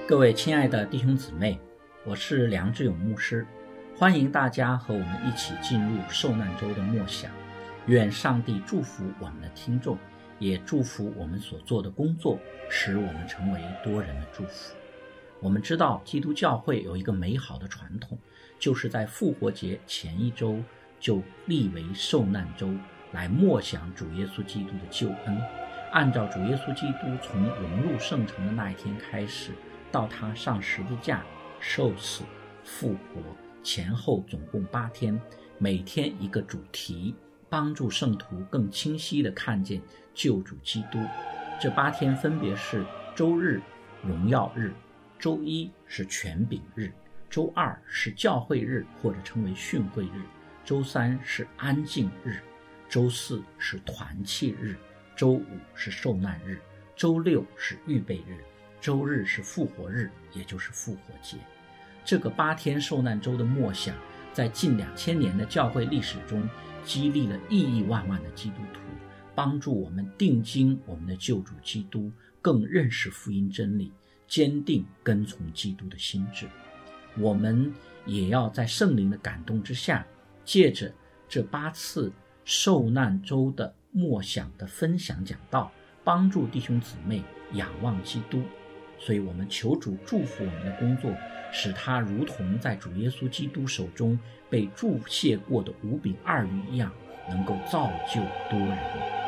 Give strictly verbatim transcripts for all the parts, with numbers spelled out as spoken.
各位亲爱的弟兄姊妹，我是梁志勇牧师，欢迎大家和我们一起进入受难周的默想。愿上帝祝福我们的听众，也祝福我们所做的工作，使我们成为多人的祝福。我们知道基督教会有一个美好的传统，就是在复活节前一周就立为受难周，来默想主耶稣基督的救恩。按照主耶稣基督从融入圣城的那一天开始，到他上十字架、受死、复活，前后总共八天，每天一个主题，帮助圣徒更清晰地看见救主基督。这八天分别是周日、荣耀日，周一是权柄日，周二是教会日或者称为训会日，周三是安静日，周四是团契日，周五是受难日，周六是预备日，周日是复活日，也就是复活节。这个八天受难周的默想，在近两千年的教会历史中，激励了亿亿万万的基督徒，帮助我们定睛我们的救主基督，更认识福音真理，坚定跟从基督的心志。我们也要在圣灵的感动之下，借着这八次受难周的默想的分享讲道，帮助弟兄姊妹仰望基督。所以我们求主祝福我们的工作，使它如同在主耶稣基督手中被注谢过的五饼二鱼一样，能够造就多人。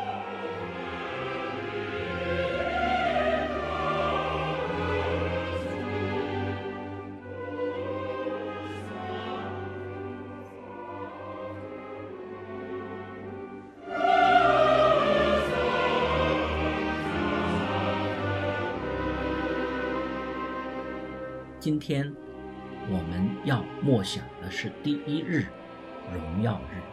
今天我们要默想的是第一日，荣耀日。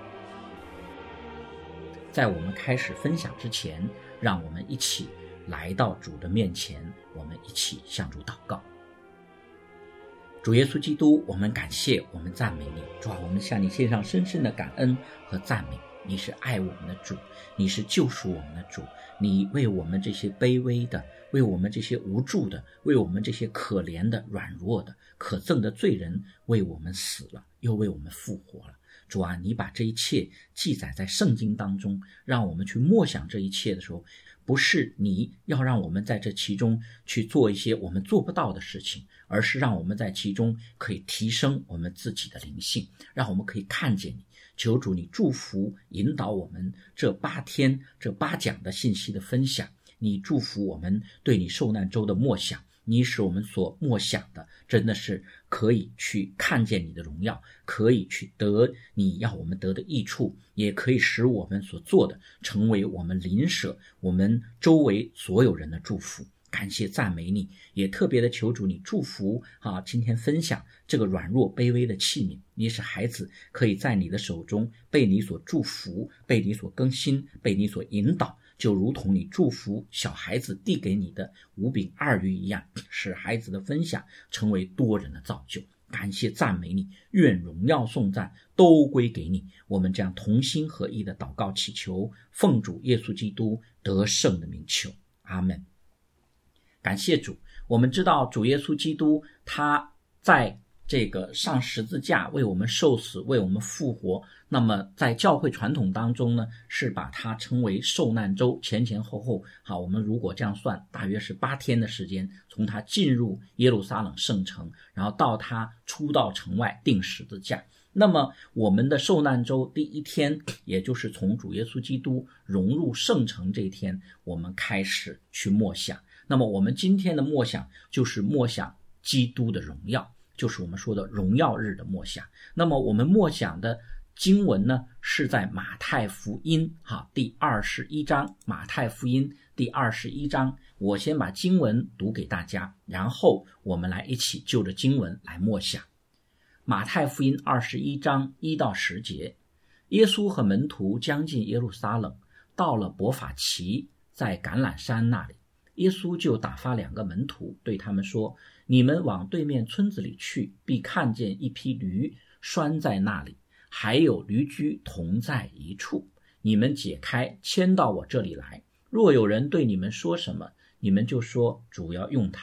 在我们开始分享之前，让我们一起来到主的面前，我们一起向主祷告。主耶稣基督，我们感谢，我们赞美你。主啊，我们向你献上深深的感恩和赞美。你是爱我们的主，你是救赎我们的主，你为我们这些卑微的，为我们这些无助的，为我们这些可怜的、软弱的、可憎的罪人，为我们死了，又为我们复活了。主啊，你把这一切记载在圣经当中，让我们去默想这一切的时候，不是你要让我们在这其中去做一些我们做不到的事情，而是让我们在其中可以提升我们自己的灵性，让我们可以看见你。求主你祝福引导我们这八天这八讲的信息的分享，你祝福我们对你受难周的默想，你使我们所默想的真的是可以去看见你的荣耀，可以去得你要我们得的益处，也可以使我们所做的成为我们邻舍我们周围所有人的祝福。感谢赞美你，也特别的求主你祝福啊！今天分享这个软弱卑微的器皿，你使孩子可以在你的手中被你所祝福，被你所更新，被你所引导，就如同你祝福小孩子递给你的五饼二鱼一样，使孩子的分享成为多人的造就。感谢赞美你，愿荣耀颂赞都归给你。我们这样同心合意的祷告祈求，奉主耶稣基督得胜的名求，阿们。感谢主，我们知道主耶稣基督他在这个上十字架为我们受死，为我们复活。那么在教会传统当中呢，是把它称为受难周，前前后后好，我们如果这样算，大约是八天的时间，从他进入耶路撒冷圣城，然后到他出到城外钉十字架。那么我们的受难周第一天，也就是从主耶稣基督融入圣城这一天，我们开始去默想。那么我们今天的默想就是默想基督的荣耀，就是我们说的荣耀日的默想。那么我们默想的经文呢，是在马太福音哈第二十一章，马太福音第二十一章。我先把经文读给大家，然后我们来一起就着经文来默想。马太福音二十一章一到十节，耶稣和门徒将近耶路撒冷，到了伯法其，在橄榄山那里，耶稣就打发两个门徒，对他们说：你们往对面村子里去，必看见一匹驴拴在那里，还有驴驹同在一处，你们解开，牵到我这里来。若有人对你们说什么，你们就说主要用它。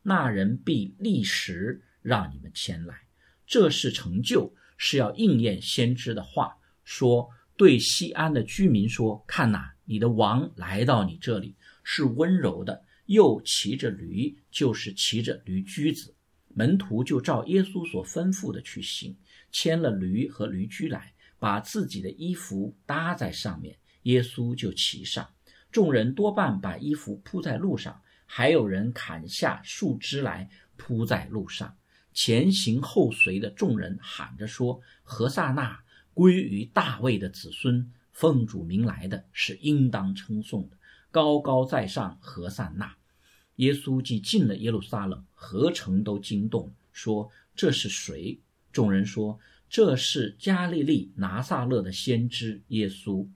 那人必立时让你们前来。这是成就，是要应验先知的话，说对西安的居民说，看哪，你的王来到你这里，是温柔的，又骑着驴，就是骑着驴驹子。门徒就照耶稣所吩咐的去行，牵了驴和驴驹来，把自己的衣服搭在上面，耶稣就骑上。众人多半把衣服铺在路上，还有人砍下树枝来铺在路上。前行后随的众人喊着说，何撒那，归于大卫的子孙，奉主名来的是应当称颂的，高高在上，何撒那。耶稣既进了耶路撒冷，何城都惊动，说这是谁？众人说这是加利利拿撒勒的先知耶稣。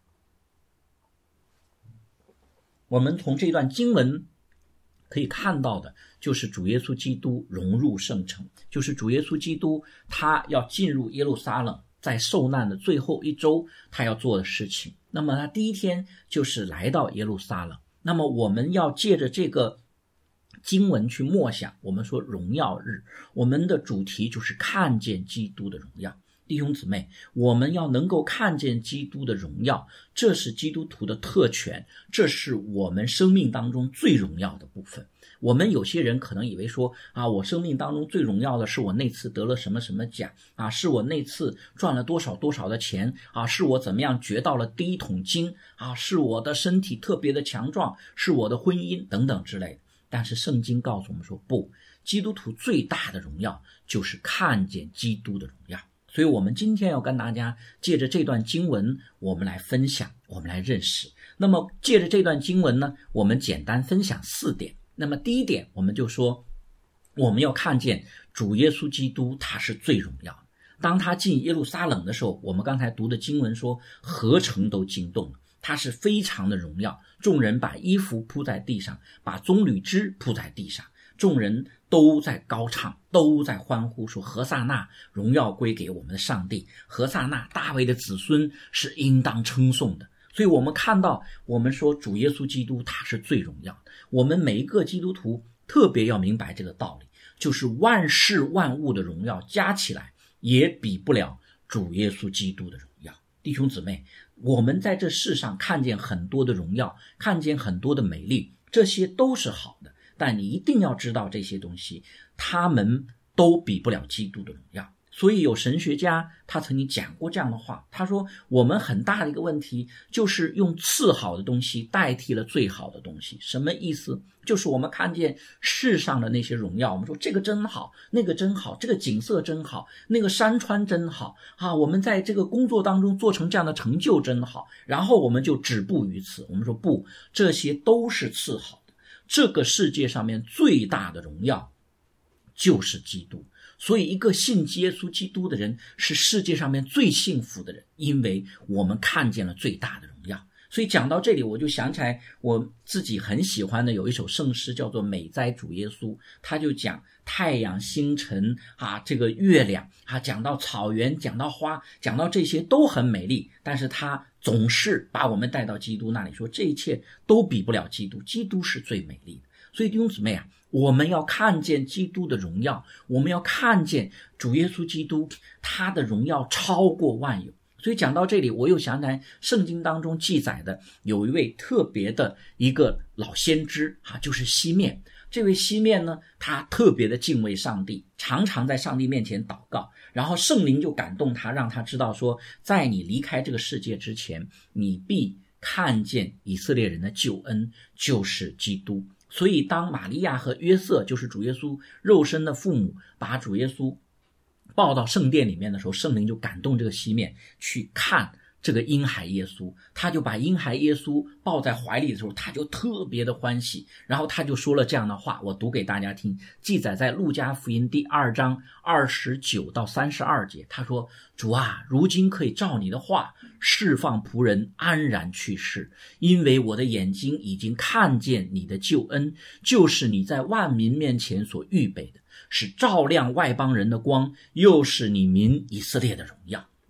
我们从这段经文可以看到的就是主耶稣基督融入圣城，就是主耶稣基督他要进入耶路撒冷，在受难的最后一周他要做的事情。那么他第一天就是来到耶路撒冷，那么我们要借着这个经文去默想，我们说荣耀日，我们的主题就是看见基督的荣耀。弟兄姊妹，我们要能够看见基督的荣耀，这是基督徒的特权，这是我们生命当中最荣耀的部分。我们有些人可能以为说啊，我生命当中最荣耀的是我那次得了什么什么奖啊，是我那次赚了多少多少的钱啊，是我怎么样掘到了第一桶金啊，是我的身体特别的强壮，是我的婚姻等等之类的。但是圣经告诉我们说，不，基督徒最大的荣耀就是看见基督的荣耀。所以我们今天要跟大家借着这段经文，我们来分享，我们来认识。那么借着这段经文呢，我们简单分享四点。那么第一点，我们就说我们要看见主耶稣基督他是最荣耀的。当他进耶路撒冷的时候，我们刚才读的经文说何城都惊动了，他是非常的荣耀。众人把衣服铺在地上，把棕榈枝铺在地上，众人都在高唱，都在欢呼，说何撒那，荣耀归给我们的上帝，何撒那，大卫的子孙是应当称颂的。所以我们看到，我们说主耶稣基督他是最荣耀的。我们每一个基督徒特别要明白这个道理，就是万事万物的荣耀加起来也比不了主耶稣基督的荣耀。弟兄姊妹，我们在这世上看见很多的荣耀，看见很多的美丽，这些都是好的，但你一定要知道这些东西他们都比不了基督的荣耀。所以有神学家他曾经讲过这样的话，他说我们很大的一个问题就是用次好的东西代替了最好的东西。什么意思？就是我们看见世上的那些荣耀，我们说这个真好，那个真好，这个景色真好，那个山川真好啊，我们在这个工作当中做成这样的成就真好，然后我们就止步于此。我们说不，这些都是次好的。这个世界上面最大的荣耀就是基督。所以一个信耶稣基督的人是世界上面最幸福的人，因为我们看见了最大的荣耀。所以讲到这里，我就想起来我自己很喜欢的有一首圣诗叫做《美哉主耶稣》，他就讲太阳星辰啊，这个月亮啊，讲到草原，讲到花，讲到这些都很美丽，但是他总是把我们带到基督那里，说这一切都比不了基督，基督是最美丽的。所以弟兄姊妹啊，我们要看见基督的荣耀，我们要看见主耶稣基督他的荣耀超过万有。所以讲到这里，我又想起来圣经当中记载的有一位特别的一个老先知啊，就是西面。这位西面呢，他特别的敬畏上帝，常常在上帝面前祷告，然后圣灵就感动他，让他知道说，在你离开这个世界之前，你必看见以色列人的救恩，就是基督。所以当玛利亚和约瑟，就是主耶稣肉身的父母，把主耶稣抱到圣殿里面的时候，圣灵就感动这个西面去看这个婴孩耶稣，他就把婴孩耶稣抱在怀里的时候，他就特别的欢喜，然后他就说了这样的话，我读给大家听，记载在路加福音第二章二十九到三十二节。他说，主啊，如今可以照你的话释放仆人安然去世，因为我的眼睛已经看见你的救恩，就是你在万民面前所预备的，是照亮外邦人的光，又是你民以色列的荣耀。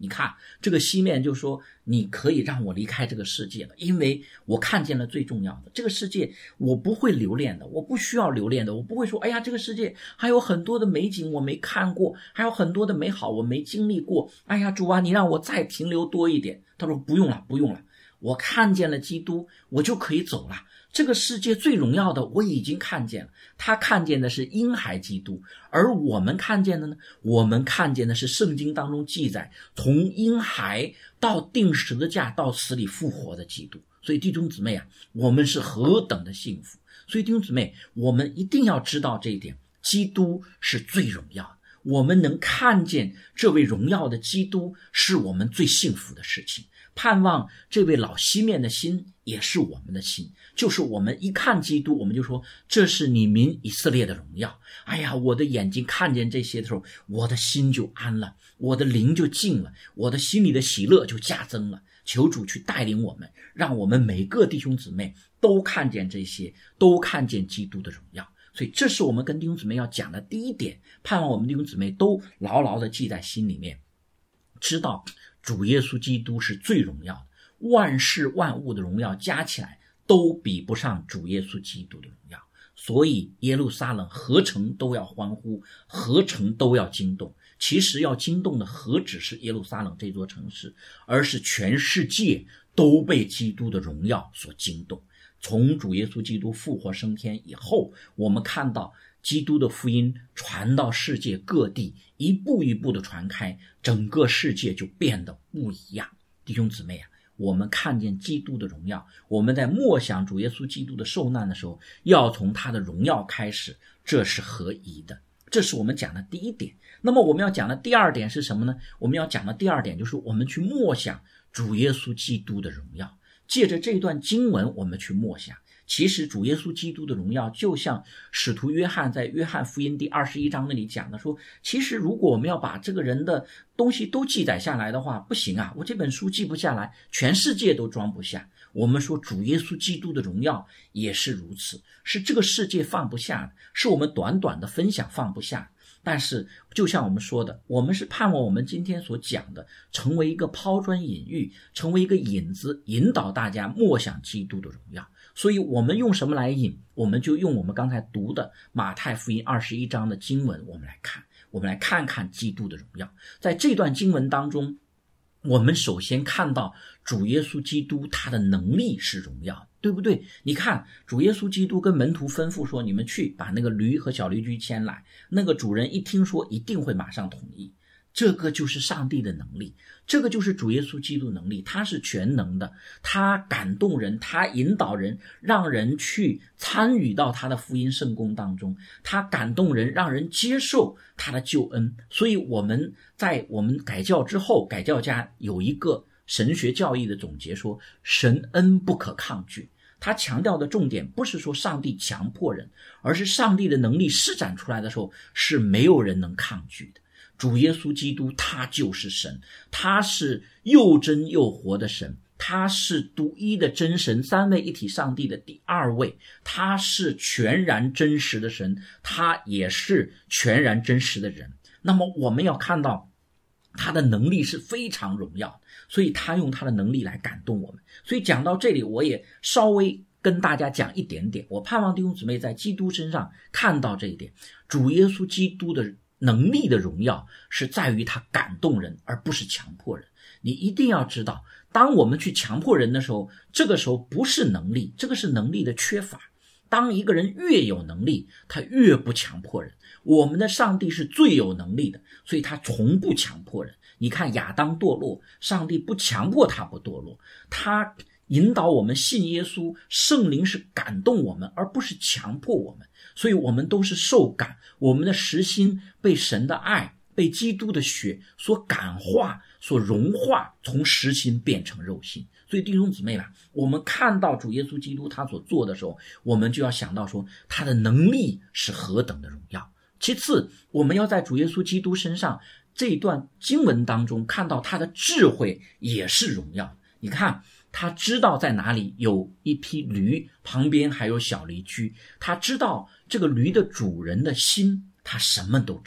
你看这个西面就说你可以让我离开这个世界了，因为我看见了最重要的，这个世界我不会留恋的，我不需要留恋的，我不会说哎呀这个世界还有很多的美景我没看过，还有很多的美好我没经历过，哎呀主啊你让我再停留多一点。他说不用了不用了，我看见了基督我就可以走了，这个世界最荣耀的我已经看见了。他看见的是婴孩基督，而我们看见的呢，我们看见的是圣经当中记载从婴孩到钉十字架到死里复活的基督。所以弟兄姊妹啊，我们是何等的幸福。所以弟兄姊妹，我们一定要知道这一点，基督是最荣耀的，我们能看见这位荣耀的基督是我们最幸福的事情。盼望这位老西面的心也是我们的心，就是我们一看基督，我们就说这是你民以色列的荣耀。哎呀，我的眼睛看见这些的时候，我的心就安了，我的灵就静了，我的心里的喜乐就加增了。求主去带领我们，让我们每个弟兄姊妹都看见这些，都看见基督的荣耀。所以这是我们跟弟兄姊妹要讲的第一点，盼望我们弟兄姊妹都牢牢的记在心里面，知道主耶稣基督是最荣耀的，万事万物的荣耀加起来都比不上主耶稣基督的荣耀。所以耶路撒冷何城都要欢呼，何城都要惊动。其实要惊动的何止是耶路撒冷这座城市，而是全世界都被基督的荣耀所惊动。从主耶稣基督复活升天以后，我们看到基督的福音传到世界各地，一步一步的传开，整个世界就变得不一样。弟兄姊妹啊，我们看见基督的荣耀，我们在默想主耶稣基督的受难的时候，要从他的荣耀开始，这是合宜的。这是我们讲的第一点。那么我们要讲的第二点是什么呢？我们要讲的第二点就是我们去默想主耶稣基督的荣耀，借着这段经文我们去默想。其实主耶稣基督的荣耀就像使徒约翰在约翰福音第二十一章那里讲的说，其实如果我们要把这个人的东西都记载下来的话，不行啊，我这本书记不下来，全世界都装不下。我们说主耶稣基督的荣耀也是如此，是这个世界放不下的，是我们短短的分享放不下。但是就像我们说的，我们是盼望我们今天所讲的成为一个抛砖引玉，成为一个引子，引导大家默想基督的荣耀。所以我们用什么来引？我们就用我们刚才读的马太福音二十一章的经文，我们来看，我们来看看基督的荣耀。在这段经文当中，我们首先看到主耶稣基督他的能力是荣耀，对不对？你看主耶稣基督跟门徒吩咐说，你们去把那个驴和小驴驹牵来，那个主人一听说一定会马上同意。这个就是上帝的能力，这个就是主耶稣基督能力，他是全能的，他感动人，他引导人，让人去参与到他的福音圣工当中，他感动人，让人接受他的救恩。所以我们在我们改教之后，改教家有一个神学教义的总结说，神恩不可抗拒。他强调的重点不是说上帝强迫人，而是上帝的能力施展出来的时候是没有人能抗拒的。主耶稣基督他就是神，他是又真又活的神，他是独一的真神，三位一体上帝的第二位，他是全然真实的神，他也是全然真实的人。那么我们要看到他的能力是非常荣耀的，所以他用他的能力来感动我们。所以讲到这里，我也稍微跟大家讲一点点，我盼望弟兄姊妹在基督身上看到这一点，主耶稣基督的能力的荣耀是在于他感动人，而不是强迫人。你一定要知道，当我们去强迫人的时候，这个时候不是能力，这个是能力的缺乏。当一个人越有能力，他越不强迫人。我们的上帝是最有能力的，所以他从不强迫人。你看亚当堕落，上帝不强迫他不堕落，他引导我们信耶稣，圣灵是感动我们，而不是强迫我们。所以我们都是受感，我们的实心被神的爱，被基督的血所感化，所融化，从实心变成肉心。所以弟兄姊妹啦，我们看到主耶稣基督他所做的时候，我们就要想到说他的能力是何等的荣耀。其次，我们要在主耶稣基督身上这一段经文当中看到他的智慧也是荣耀。你看他知道在哪里有一匹驴，旁边还有小驴驹，他知道这个驴的主人的心，他什么都知道。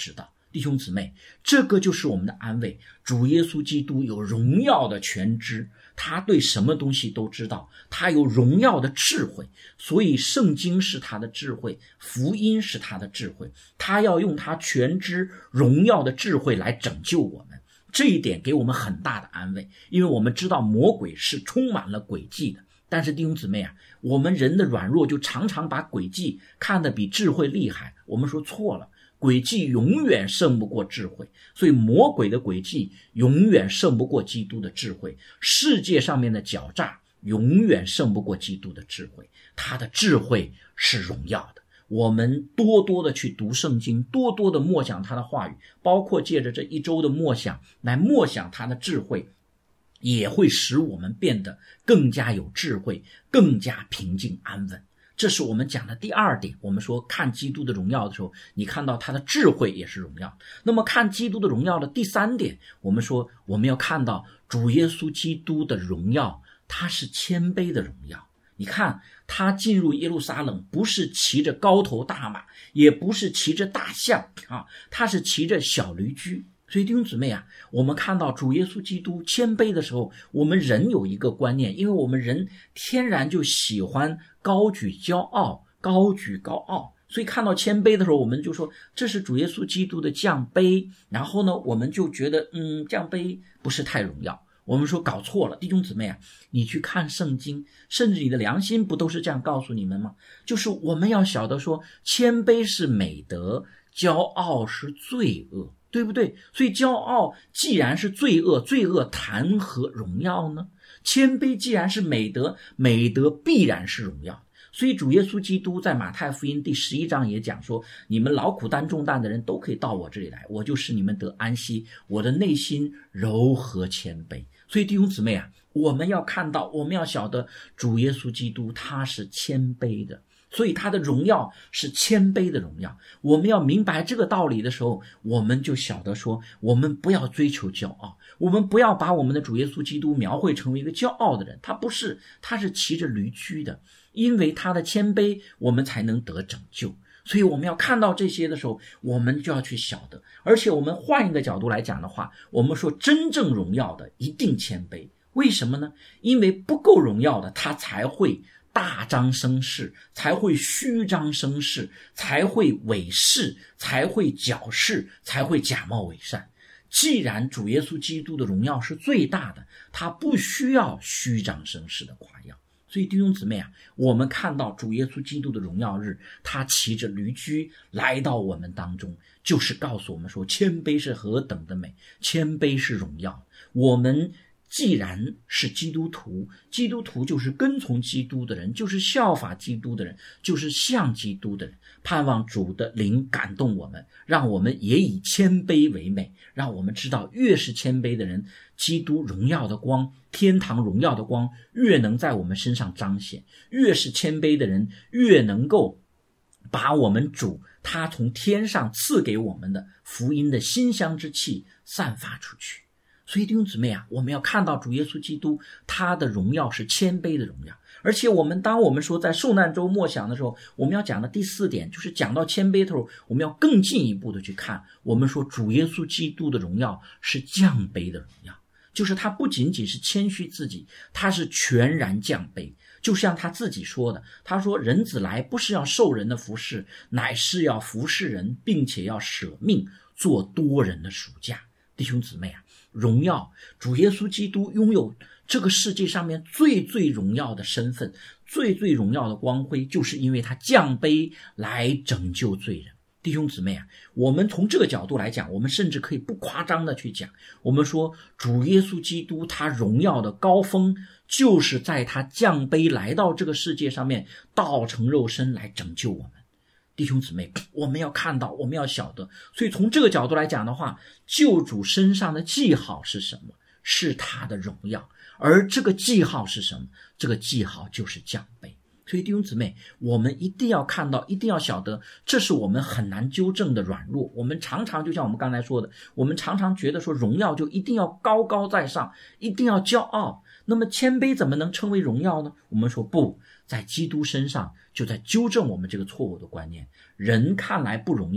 弟兄姊妹，这个就是我们的安慰。主耶稣基督有荣耀的全知，他对什么东西都知道，他有荣耀的智慧，所以圣经是他的智慧，福音是他的智慧，他要用他全知荣耀的智慧来拯救我们。这一点给我们很大的安慰，因为我们知道魔鬼是充满了诡计的。但是弟兄姊妹啊，我们人的软弱就常常把诡计看得比智慧厉害。我们说错了，诡计永远胜不过智慧，所以魔鬼的诡计永远胜不过基督的智慧，世界上面的狡诈永远胜不过基督的智慧，他的智慧是荣耀的。我们多多的去读圣经，多多的默想他的话语，包括借着这一周的默想来默想他的智慧，也会使我们变得更加有智慧，更加平静安稳。这是我们讲的第二点。我们说看基督的荣耀的时候，你看到他的智慧也是荣耀。那么看基督的荣耀的第三点，我们说我们要看到主耶稣基督的荣耀，他是谦卑的荣耀。你看他进入耶路撒冷，不是骑着高头大马，也不是骑着大象啊，他是骑着小驴驹。所以弟兄姊妹啊，我们看到主耶稣基督谦卑的时候，我们人有一个观念，因为我们人天然就喜欢高举骄傲，高举高傲，所以看到谦卑的时候，我们就说这是主耶稣基督的降卑，然后呢，我们就觉得嗯，降卑不是太荣耀。我们说搞错了，弟兄姊妹啊，你去看圣经，甚至你的良心不都是这样告诉你们吗？就是我们要晓得说，谦卑是美德，骄傲是罪恶，对不对？所以骄傲既然是罪恶，罪恶谈何荣耀呢？谦卑既然是美德，美德必然是荣耀。所以主耶稣基督在马太福音第十一章也讲说，你们劳苦担重担的人都可以到我这里来，我就使你们得安息，我的内心柔和谦卑。所以弟兄姊妹啊，我们要看到，我们要晓得主耶稣基督他是谦卑的，所以他的荣耀是谦卑的荣耀。我们要明白这个道理的时候，我们就晓得说，我们不要追求骄傲，我们不要把我们的主耶稣基督描绘成为一个骄傲的人，他不是，他是骑着驴驹的，因为他的谦卑我们才能得拯救。所以我们要看到这些的时候，我们就要去晓得。而且我们换一个角度来讲的话，我们说真正荣耀的一定谦卑。为什么呢？因为不够荣耀的他才会大张声势，才会虚张声势，才会伪饰，才会矫饰，才会假冒伪善。既然主耶稣基督的荣耀是最大的，他不需要虚张声势的夸耀。所以弟兄姊妹啊，我们看到主耶稣基督的荣耀日，他骑着驴驹来到我们当中，就是告诉我们说，谦卑是何等的美，谦卑是荣耀。我们既然是基督徒，基督徒就是跟从基督的人，就是效法基督的人，就是像基督的人，盼望主的灵感动我们，让我们也以谦卑为美，让我们知道越是谦卑的人，基督荣耀的光，天堂荣耀的光越能在我们身上彰显，越是谦卑的人，越能够把我们主他从天上赐给我们的福音的馨香之气散发出去。所以弟兄姊妹啊，我们要看到主耶稣基督他的荣耀是谦卑的荣耀。而且我们当我们说在受难周默想的时候，我们要讲的第四点就是讲到谦卑的时候，我们要更进一步的去看，我们说主耶稣基督的荣耀是降卑的荣耀，就是他不仅仅是谦虚自己，他是全然降卑。就像他自己说的，他说人子来不是要受人的服侍，乃是要服侍人，并且要舍命做多人的赎价。弟兄姊妹啊，荣耀主耶稣基督拥有这个世界上面最最荣耀的身份，最最荣耀的光辉，就是因为他降卑来拯救罪人。弟兄姊妹啊，我们从这个角度来讲，我们甚至可以不夸张的去讲，我们说主耶稣基督他荣耀的高峰，就是在他降卑来到这个世界上面，道成肉身来拯救我们。弟兄姊妹，我们要看到，我们要晓得，所以从这个角度来讲的话，救主身上的记号是什么？是他的荣耀。而这个记号是什么？这个记号就是降卑。所以弟兄姊妹，我们一定要看到，一定要晓得，这是我们很难纠正的软弱。我们常常就像我们刚才说的，我们常常觉得说荣耀就一定要高高在上，一定要骄傲。那么谦卑怎么能称为荣耀呢？我们说不，在基督身上就在纠正我们这个错误的观念。人看来不荣耀的，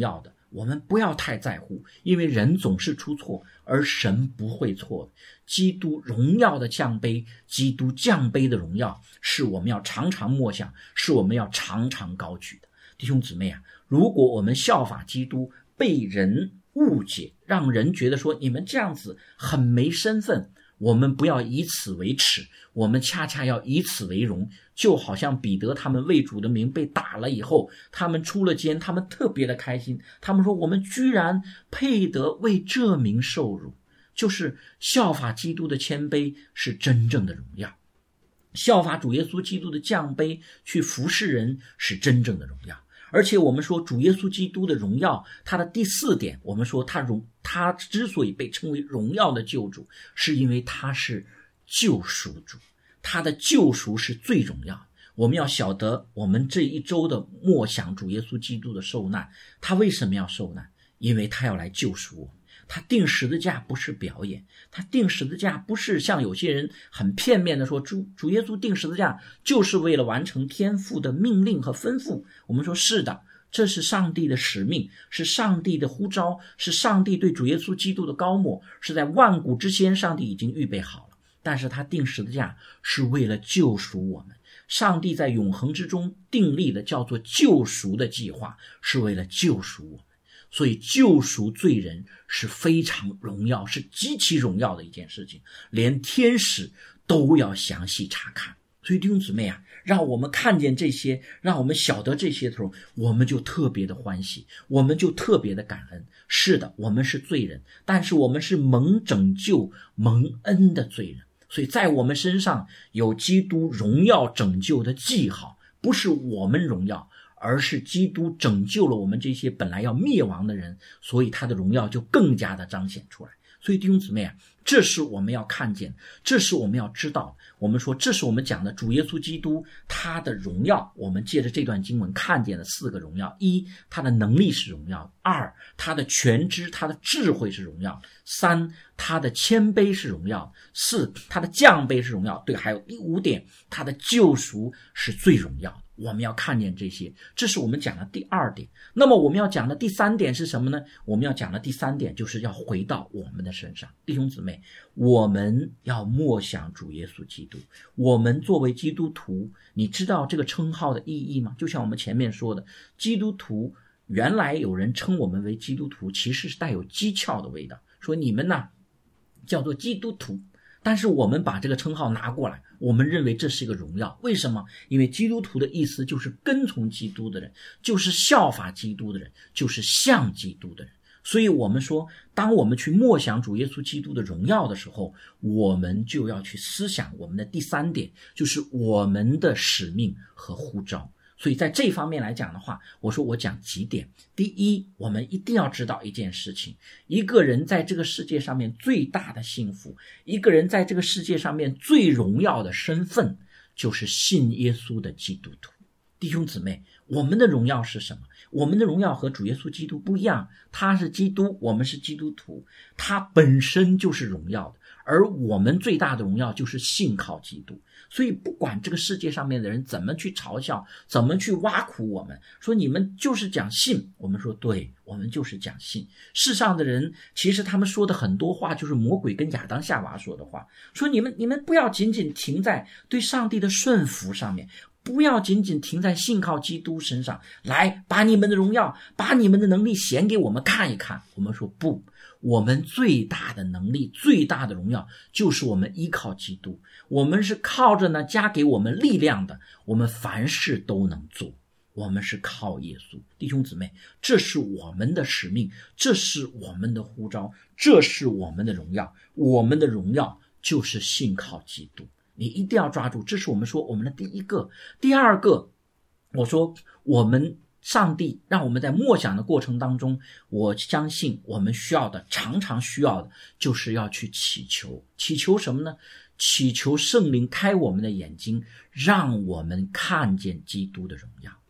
我们不要太在乎，因为人总是出错，而神不会错的。基督荣耀的降杯，基督降杯的荣耀，是我们要常常默想，是我们要常常高举的。弟兄姊妹啊，如果我们效法基督被人误解，让人觉得说你们这样子很没身份，我们不要以此为耻，我们恰恰要以此为荣。就好像彼得他们为主的名被打了以后，他们出了监，他们特别的开心，他们说我们居然配得为这名受辱。就是效法基督的谦卑是真正的荣耀，效法主耶稣基督的降杯去服侍人是真正的荣耀。而且我们说主耶稣基督的荣耀，他的第四点，我们说他荣他之所以被称为荣耀的救主，是因为他是救赎主，他的救赎是最荣耀的。我们要晓得，我们这一周的默想主耶稣基督的受难，他为什么要受难？因为他要来救赎我们。他钉十字架不是表演，他钉十字架不是像有些人很片面的说主主耶稣钉十字架就是为了完成天父的命令和吩咐。我们说是的，这是上帝的使命，是上帝的呼召，是上帝对主耶稣基督的膏抹，是在万古之先上帝已经预备好了。但是他钉十字架是为了救赎我们，上帝在永恒之中订立的叫做救赎的计划，是为了救赎我们。所以救赎罪人是非常荣耀，是极其荣耀的一件事情，连天使都要详细查看。所以弟兄姊妹啊，让我们看见这些，让我们晓得这些的时候，我们就特别的欢喜，我们就特别的感恩。是的，我们是罪人，但是我们是蒙拯救蒙恩的罪人，所以在我们身上有基督荣耀拯救的记号，不是我们荣耀，而是基督拯救了我们这些本来要灭亡的人，所以他的荣耀就更加的彰显出来。所以弟兄姊妹啊，这是我们要看见，这是我们要知道。我们说这是我们讲的主耶稣基督他的荣耀，我们借着这段经文看见了四个荣耀：一，他的能力是荣耀；二，他的全知他的智慧是荣耀；三，他的谦卑是荣耀；四，他的降卑是荣耀。对，还有第五点，他的救赎是最荣耀的。我们要看见这些，这是我们讲的第二点。那么我们要讲的第三点是什么呢？我们要讲的第三点就是要回到我们的身上。弟兄姊妹，我们要默想主耶稣基督。我们作为基督徒，你知道这个称号的意义吗？就像我们前面说的，基督徒，原来有人称我们为基督徒，其实是带有讥诮的味道，说你们呐叫做基督徒。但是我们把这个称号拿过来，我们认为这是一个荣耀。为什么？因为基督徒的意思就是跟从基督的人，就是效法基督的人，就是像基督的人。所以我们说，当我们去默想主耶稣基督的荣耀的时候，我们就要去思想我们的第三点，就是我们的使命和呼召。所以在这方面来讲的话，我说我讲几点。第一，我们一定要知道一件事情，一个人在这个世界上面最大的幸福，一个人在这个世界上面最荣耀的身份，就是信耶稣的基督徒。弟兄姊妹，我们的荣耀是什么？我们的荣耀和主耶稣基督不一样，他是基督，我们是基督徒，他本身就是荣耀的，而我们最大的荣耀就是信靠基督。所以不管这个世界上面的人怎么去嘲笑，怎么去挖苦我们，说你们就是讲信，我们说对，我们就是讲信。世上的人其实他们说的很多话就是魔鬼跟亚当夏娃说的话，说你们你们不要仅仅停在对上帝的顺服上面，不要仅仅停在信靠基督身上，来把你们的荣耀，把你们的能力显给我们看一看。我们说不，我们最大的能力，最大的荣耀就是我们依靠基督，我们是靠着呢加给我们力量的，我们凡事都能做，我们是靠耶稣。弟兄姊妹，这是我们的使命，这是我们的呼召，这是我们的荣耀。我们的荣耀就是信靠基督，你一定要抓住，这是我们说我们的第一个。第二个，我说我们上帝让我们在默想的过程当中，我相信我们需要的，常常需要的就是要去祈求。祈求什么呢？祈求圣灵开我们的眼睛，让我们看见基督的荣耀。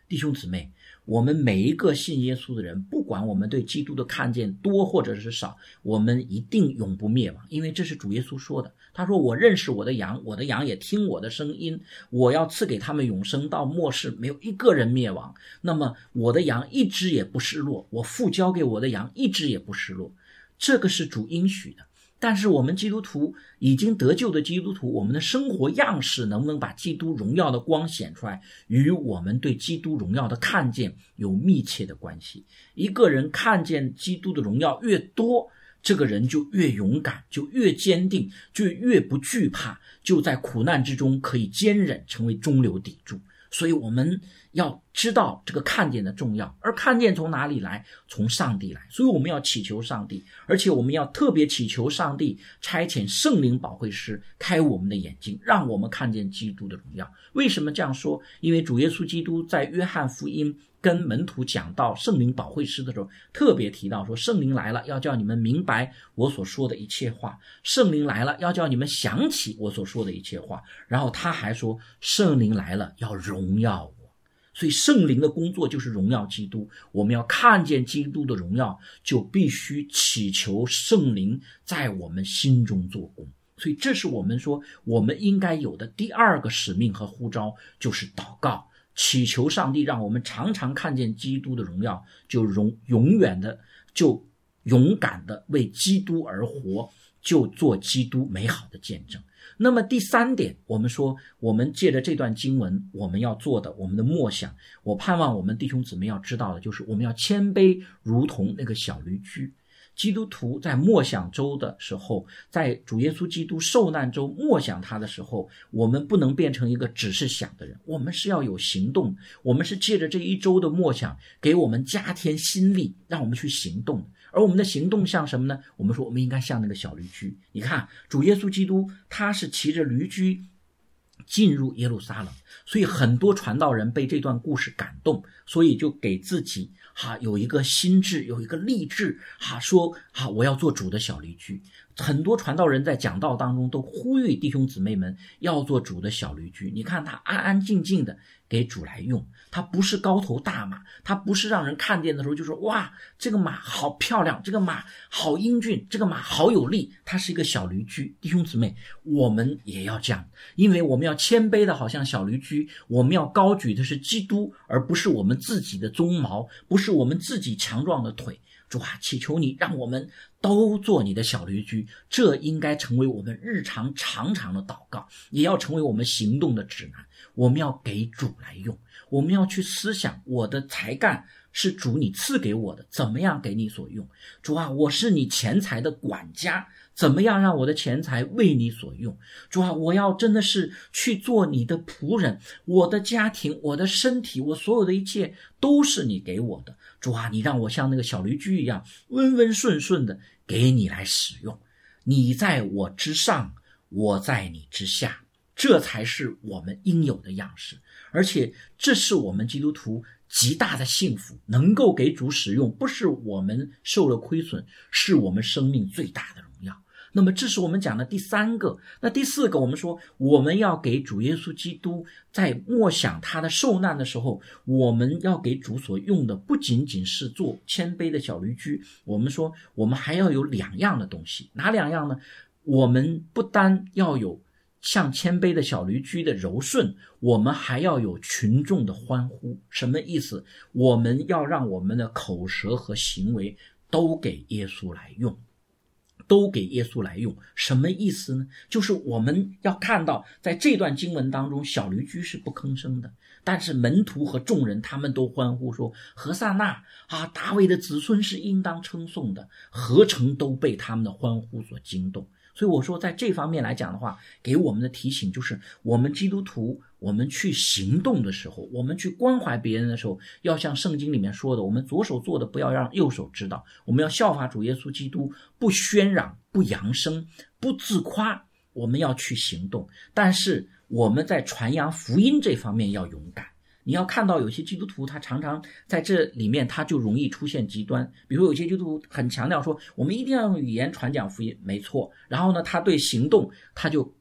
弟兄姊妹，我们每一个信耶稣的人，不管我们对基督的看见多或者是少，我们一定永不灭亡，因为这是主耶稣说的。他说，我认识我的羊，我的羊也听我的声音，我要赐给他们永生，到末世没有一个人灭亡。那么我的羊一只也不失落，我父交给我的羊一只也不失落，这个是主应许的。但是我们基督徒已经得救的基督徒，我们的生活样式能不能把基督荣耀的光显出来，与我们对基督荣耀的看见有密切的关系。一个人看见基督的荣耀越多，这个人就越勇敢，就越坚定，就越不惧怕，就在苦难之中可以坚忍，成为中流砥柱。所以我们要知道这个看见的重要，而看见从哪里来？从上帝来。所以我们要祈求上帝，而且我们要特别祈求上帝差遣圣灵保惠师开我们的眼睛，让我们看见基督的荣耀。为什么这样说？因为主耶稣基督在约翰福音跟门徒讲到圣灵保惠师的时候，特别提到说，圣灵来了要叫你们明白我所说的一切话，圣灵来了要叫你们想起我所说的一切话，然后他还说，圣灵来了要荣耀我。所以圣灵的工作就是荣耀基督，我们要看见基督的荣耀，就必须祈求圣灵在我们心中做工。所以这是我们说我们应该有的第二个使命和呼召，就是祷告，祈求上帝让我们常常看见基督的荣耀，就永永远的就勇敢的为基督而活，就做基督美好的见证。那么第三点，我们说我们借着这段经文我们要做的，我们的默想，我盼望我们弟兄姊妹要知道的，就是我们要谦卑如同那个小驴驹。基督徒在默想周的时候，在主耶稣基督受难周默想他的时候，我们不能变成一个只是想的人，我们是要有行动，我们是借着这一周的默想给我们加添心力，让我们去行动。而我们的行动像什么呢？我们说我们应该像那个小驴驹。你看主耶稣基督他是骑着驴驹进入耶路撒冷，所以很多传道人被这段故事感动，所以就给自己哈有一个心志，有一个励志，哈说哈我要做主的小驴驹。很多传道人在讲道当中都呼吁弟兄姊妹们要做主的小驴驹。你看他安安静静的给主来用，他不是高头大马，他不是让人看见的时候就说哇这个马好漂亮，这个马好英俊，这个马好有力，他是一个小驴驹。弟兄姊妹，我们也要这样，因为我们要谦卑的好像小驴驹，我们要高举的是基督，而不是我们自己的鬃毛，不是我们自己强壮的腿。主啊，祈求你让我们都做你的小驴驹，这应该成为我们日常常常的祷告，也要成为我们行动的指南。我们要给主来用，我们要去思想，我的才干是主你赐给我的，怎么样给你所用？主啊，我是你钱财的管家，怎么样让我的钱财为你所用？主啊，我要真的是去做你的仆人，我的家庭，我的身体，我所有的一切都是你给我的。主啊，你让我像那个小驴驹一样温温顺顺的给你来使用。你在我之上，我在你之下，这才是我们应有的样式。而且这是我们基督徒极大的幸福，能够给主使用，不是我们受了亏损，是我们生命最大的荣耀。那么这是我们讲的第三个。那第四个，我们说我们要给主耶稣基督在默想他的受难的时候，我们要给主所用的不仅仅是做谦卑的小驴驹，我们说我们还要有两样的东西。哪两样呢？我们不单要有像谦卑的小驴驹的柔顺，我们还要有群众的欢呼。什么意思？我们要让我们的口舌和行为都给耶稣来用，都给耶稣来用。什么意思呢？就是我们要看到在这段经文当中，小驴驹是不吭声的，但是门徒和众人他们都欢呼说，何撒那啊，大卫的子孙是应当称颂的，何曾都被他们的欢呼所惊动。所以我说在这方面来讲的话，给我们的提醒就是，我们基督徒我们去行动的时候，我们去关怀别人的时候，要像圣经里面说的，我们左手做的不要让右手知道，我们要效法主耶稣基督，不喧嚷，不扬声，不自夸，我们要去行动。但是我们在传扬福音这方面要勇敢。你要看到有些基督徒他常常在这里面他就容易出现极端，比如有些基督徒很强调说我们一定要用语言传讲福音，没错，然后呢他对行动他就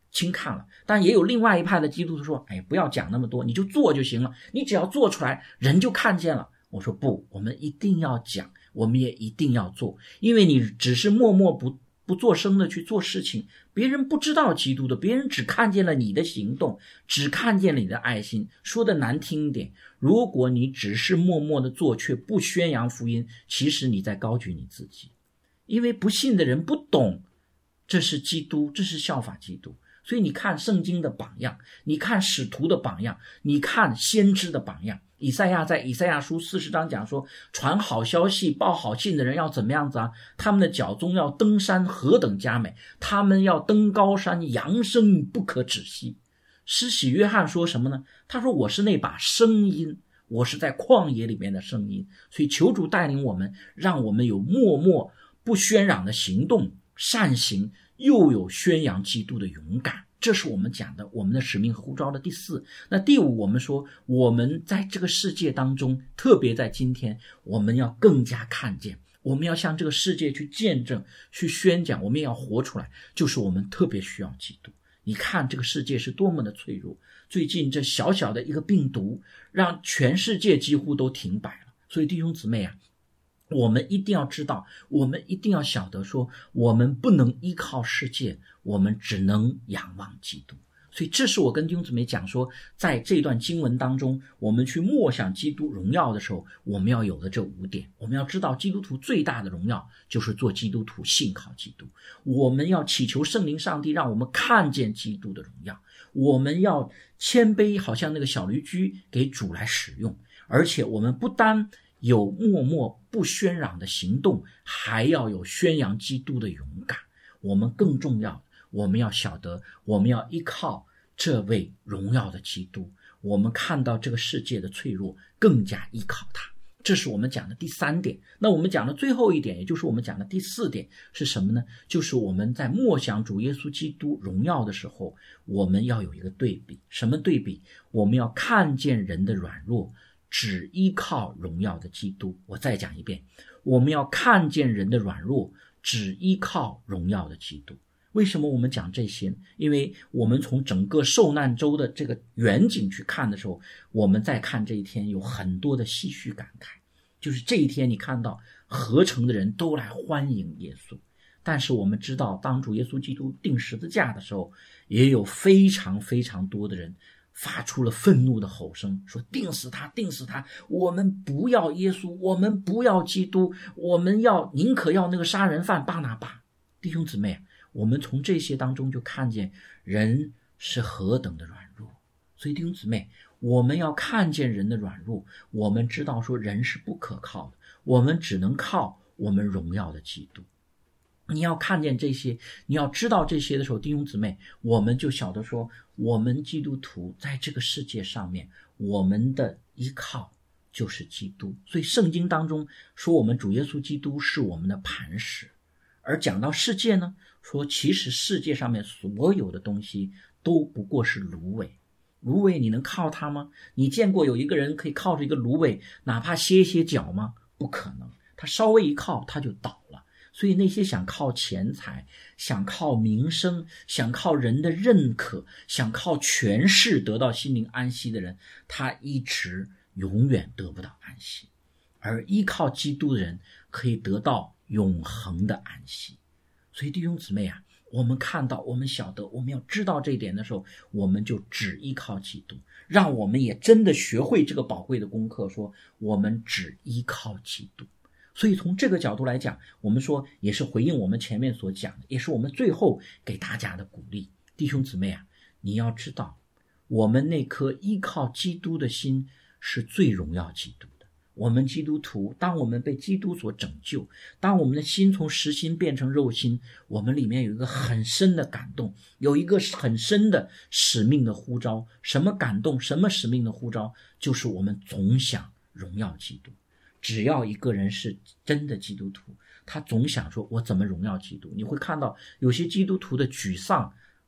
轻看了。但也有另外一派的基督徒说，哎，不要讲那么多，你就做就行了，你只要做出来，人就看见了。我说不，我们一定要讲，我们也一定要做，因为你只是默默不不作声的去做事情，别人不知道基督的，别人只看见了你的行动，只看见了你的爱心。说的难听一点，如果你只是默默的做，却不宣扬福音，其实你在高举你自己，因为不信的人不懂这是基督，这是效法基督。所以你看圣经的榜样，你看使徒的榜样，你看先知的榜样。以赛亚在以赛亚书四十章讲说，传好消息报好信的人要怎么样子啊？他们的脚中要登山何等佳美，他们要登高山扬声不可止息。施洗约翰说什么呢？他说我是那把声音，我是在旷野里面的声音。所以求主带领我们，让我们有默默不喧嚷的行动，善行，又有宣扬基督的勇敢。这是我们讲的我们的使命和呼召的第四。那第五，我们说我们在这个世界当中，特别在今天，我们要更加看见，我们要向这个世界去见证，去宣讲，我们也要活出来，就是我们特别需要基督。你看这个世界是多么的脆弱，最近这小小的一个病毒让全世界几乎都停摆了。所以弟兄姊妹啊，我们一定要知道，我们一定要晓得说，我们不能依靠世界，我们只能仰望基督。所以这是我跟弟兄姊妹讲说，在这段经文当中，我们去默想基督荣耀的时候，我们要有的这五点。我们要知道基督徒最大的荣耀就是做基督徒，信靠基督。我们要祈求圣灵上帝让我们看见基督的荣耀，我们要谦卑，好像那个小驴驹给主来使用。而且我们不单有默默不喧嚷的行动，还要有宣扬基督的勇敢。我们更重要，我们要晓得，我们要依靠这位荣耀的基督。我们看到这个世界的脆弱，更加依靠他。这是我们讲的第三点。那我们讲的最后一点，也就是我们讲的第四点是什么呢？就是我们在默想主耶稣基督荣耀的时候，我们要有一个对比。什么对比？我们要看见人的软弱，只依靠荣耀的基督。我再讲一遍，我们要看见人的软弱，只依靠荣耀的基督。为什么我们讲这些？因为我们从整个受难周的这个远景去看的时候，我们再看这一天有很多的唏嘘感慨。就是这一天你看到合城的人都来欢迎耶稣，但是我们知道当主耶稣基督钉十字架的时候，也有非常非常多的人发出了愤怒的吼声，说钉死他，钉死他，我们不要耶稣，我们不要基督，我们要宁可要那个杀人犯巴拿巴。弟兄姊妹，我们从这些当中就看见人是何等的软弱。所以弟兄姊妹，我们要看见人的软弱，我们知道说人是不可靠的，我们只能靠我们荣耀的基督。你要看见这些，你要知道这些的时候，弟兄姊妹，我们就晓得说，我们基督徒在这个世界上面，我们的依靠就是基督。所以圣经当中说我们主耶稣基督是我们的磐石。而讲到世界呢，说其实世界上面所有的东西都不过是芦苇。芦苇你能靠它吗？你见过有一个人可以靠着一个芦苇哪怕歇歇脚吗？不可能，他稍微一靠他就倒了。所以那些想靠钱财，想靠名声，想靠人的认可，想靠权势得到心灵安息的人，他一直永远得不到安息。而依靠基督的人可以得到永恒的安息。所以弟兄姊妹啊，我们看到，我们晓得，我们要知道这一点的时候，我们就只依靠基督。让我们也真的学会这个宝贵的功课，说我们只依靠基督。所以从这个角度来讲，我们说也是回应我们前面所讲的，也是我们最后给大家的鼓励。弟兄姊妹啊，你要知道，我们那颗依靠基督的心是最荣耀基督的。我们基督徒，当我们被基督所拯救，当我们的心从实心变成肉心，我们里面有一个很深的感动，有一个很深的使命的呼召。什么感动，什么使命的呼召？就是我们总想荣耀基督。只要一个人是真的基督徒，他总想说我怎么荣耀基督。你会看到有些基督徒的沮丧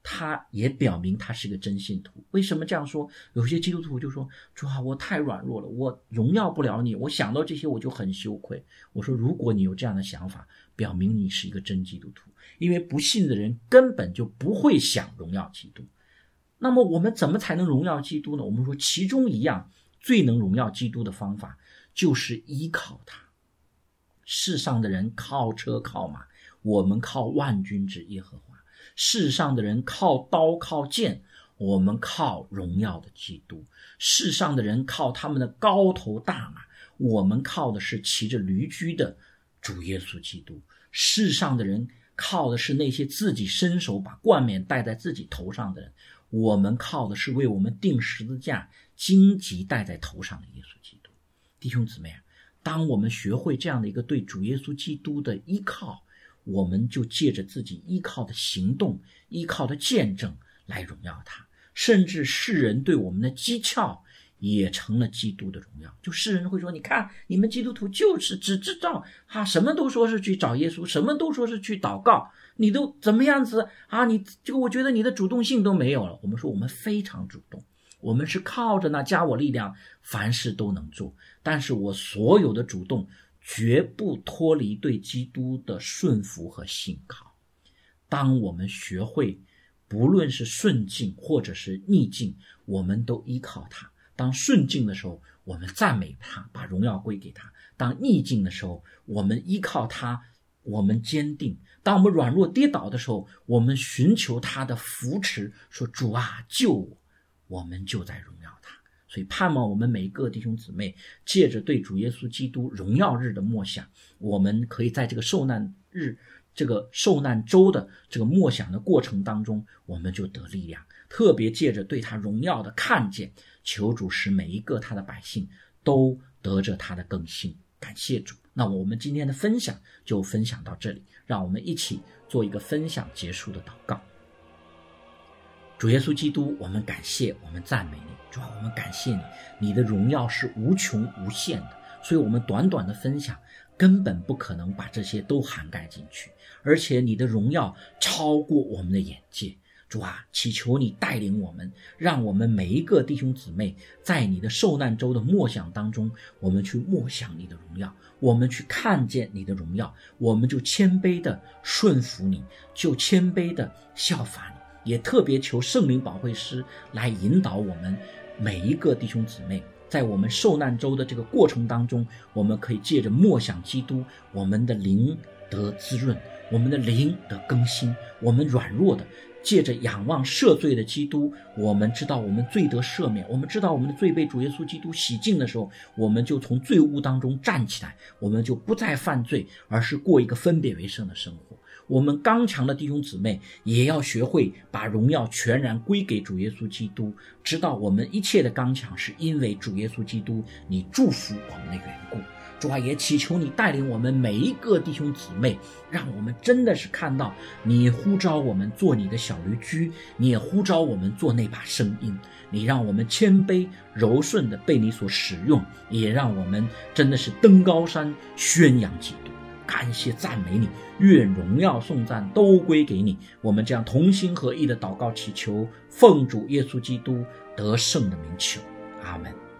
他也表明他是个真信徒。为什么这样说？有些基督徒就说，主啊，我太软弱了，我荣耀不了你，我想到这些我就很羞愧。我说，如果你有这样的想法，表明你是一个真基督徒，因为不信的人根本就不会想荣耀基督。那么我们怎么才能荣耀基督呢？我们说其中一样最能荣耀基督的方法就是依靠他。世上的人靠车靠马，我们靠万军之耶和华。世上的人靠刀靠剑，我们靠荣耀的基督。世上的人靠他们的高头大马，我们靠的是骑着驴驹的主耶稣基督。世上的人靠的是那些自己伸手把冠冕戴在自己头上的人，我们靠的是为我们钉十字架荆棘戴在头上的耶稣基督。弟兄姊妹啊，当我们学会这样的一个对主耶稣基督的依靠，我们就借着自己依靠的行动，依靠的见证来荣耀他。甚至世人对我们的讥诮也成了基督的荣耀。就世人会说，你看你们基督徒就是只知道啊，什么都说是去找耶稣，什么都说是去祷告，你都怎么样子啊？你这个我觉得你的主动性都没有了。我们说我们非常主动，我们是靠着那加我力量，凡事都能做。但是我所有的主动绝不脱离对基督的顺服和信靠。当我们学会不论是顺境或者是逆境，我们都依靠他。当顺境的时候，我们赞美他，把荣耀归给他；当逆境的时候，我们依靠他，我们坚定；当我们软弱跌倒的时候，我们寻求他的扶持，说主啊救我，我们就在荣耀他。所以盼望我们每一个弟兄姊妹借着对主耶稣基督荣耀日的默想，我们可以在这个受难日这个受难周的这个默想的过程当中，我们就得力量。特别借着对他荣耀的看见，求主使每一个他的百姓都得着他的更新。感谢主。那我们今天的分享就分享到这里，让我们一起做一个分享结束的祷告。主耶稣基督，我们感谢，我们赞美你。主啊，我们感谢你，你的荣耀是无穷无限的，所以我们短短的分享根本不可能把这些都涵盖进去，而且你的荣耀超过我们的眼界。主啊，祈求你带领我们，让我们每一个弟兄姊妹在你的受难周的默想当中，我们去默想你的荣耀，我们去看见你的荣耀，我们就谦卑的顺服你，就谦卑的效法你。也特别求圣灵保惠师来引导我们每一个弟兄姊妹，在我们受难周的这个过程当中，我们可以借着默想基督，我们的灵得滋润，我们的灵得更新，我们软弱的借着仰望赦罪的基督，我们知道我们罪得赦免，我们知道我们的罪被主耶稣基督洗净的时候，我们就从罪恶当中站起来，我们就不再犯罪，而是过一个分别为圣的生活。我们刚强的弟兄姊妹也要学会把荣耀全然归给主耶稣基督，知道我们一切的刚强是因为主耶稣基督你祝福我们的缘故。主啊，也祈求你带领我们每一个弟兄姊妹，让我们真的是看到你呼召我们做你的小驴驹，你也呼召我们做那把声音，你让我们谦卑柔顺的被你所使用，也让我们真的是登高山宣扬基督。感谢赞美你，愿荣耀颂赞都归给你。我们这样同心合意的祷告祈求，奉主耶稣基督得胜的名求，阿们。